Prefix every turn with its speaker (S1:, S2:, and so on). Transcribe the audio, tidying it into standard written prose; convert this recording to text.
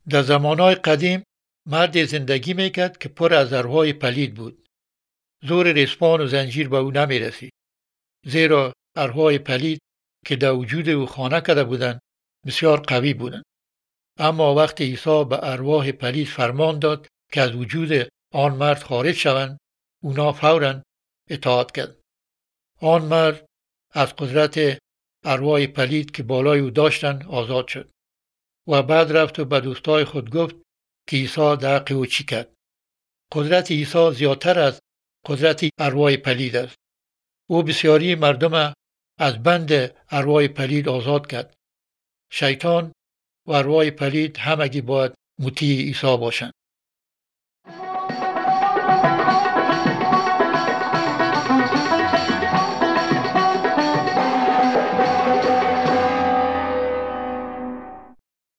S1: در زمانهای قدیم مردی زندگی میکرد که پر از ارواح پلید بود. زور رسپان و زنجیر به او نمی رسید. زیرا ارواح پلید که در وجود او خانه کرده بودند بسیار قوی بودند. اما وقتی عیسی به ارواح پلید فرمان داد که از وجود آن مرد خارج شوند، اونا فوراً اطاعت کرد. آن مرد از قدرت ارواح پلید که بالای او داشتند آزاد شد و بعد رفت و به دوستای خود گفت که عیسی در حق او چی کرد. قدرت عیسی زیادتر از قدرت ارواح پلید است. او بسیاری مردم از بند ارواح پلید آزاد کرد. شیطان و ارواح پلید همگی باید مطیع عیسی باشند.